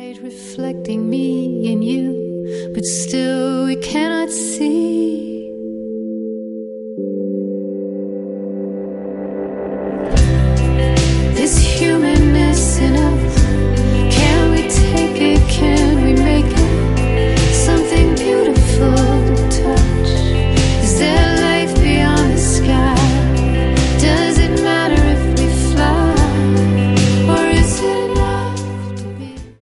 reflecting me and you, but still we cannot see.